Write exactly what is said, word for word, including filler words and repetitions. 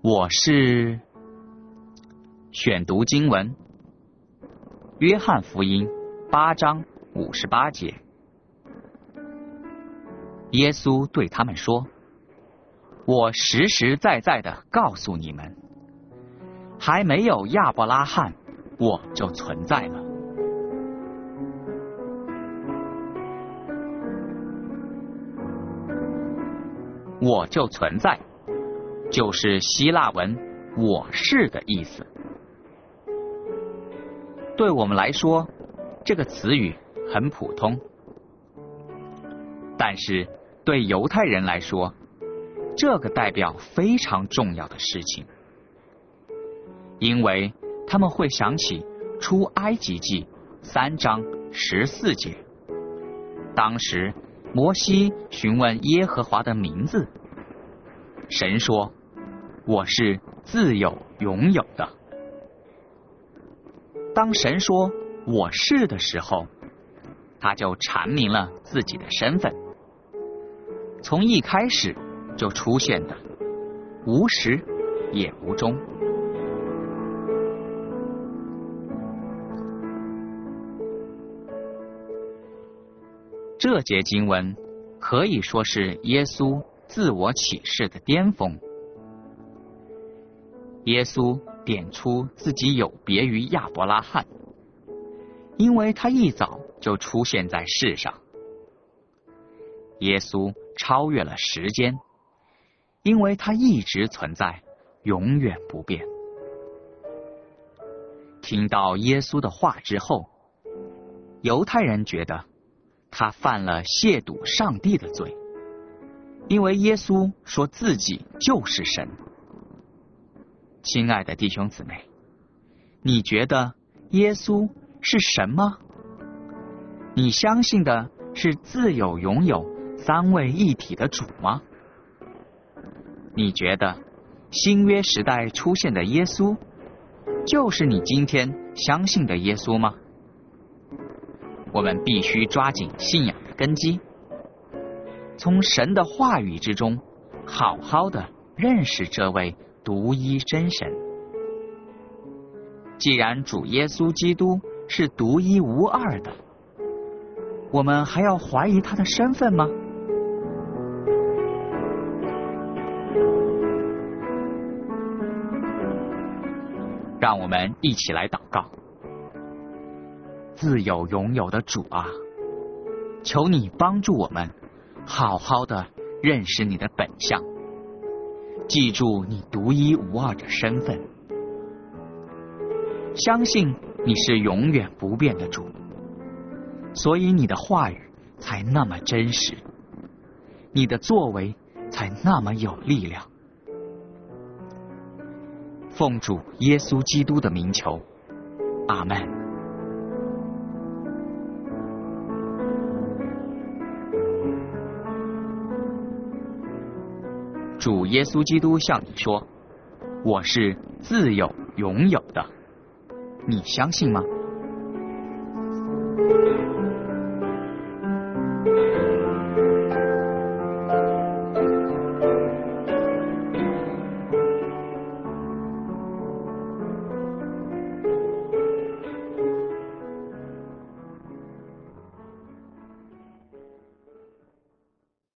我是选读经文，约翰福音八章五十八节。耶稣对他们说：我实实在在的告诉你们，还没有亚伯拉罕，我就存在了。我就存在，就是希腊文我是的意思。对我们来说，这个词语很普通，但是对犹太人来说，这个代表非常重要的事情，因为他们会想起出埃及记三章十四节，当时摩西询问耶和华的名字，神说：我是自有永有的。当神说我是的时候，他就阐明了自己的身份，从一开始就出现的，无始也无终。这节经文可以说是耶稣自我启示的巅峰。耶稣点出自己有别于亚伯拉罕，因为他一早就出现在世上。耶稣超越了时间，因为他一直存在，永远不变。听到耶稣的话之后，犹太人觉得他犯了亵渎上帝的罪，因为耶稣说自己就是神。亲爱的弟兄姊妹，你觉得耶稣是神吗？你相信的是自有永有三位一体的主吗？你觉得新约时代出现的耶稣就是你今天相信的耶稣吗？我们必须抓紧信仰的根基，从神的话语之中好好的认识这位独一真神。既然主耶稣基督是独一无二的，我们还要怀疑他的身份吗？让我们一起来祷告。自有永有的主啊，求你帮助我们好好的认识你的本相，记住你独一无二的身份，相信你是永远不变的主，所以你的话语才那么真实，你的作为才那么有力量。奉主耶稣基督的名求，阿们。主耶稣基督向你说：我是自有永有的，你相信吗？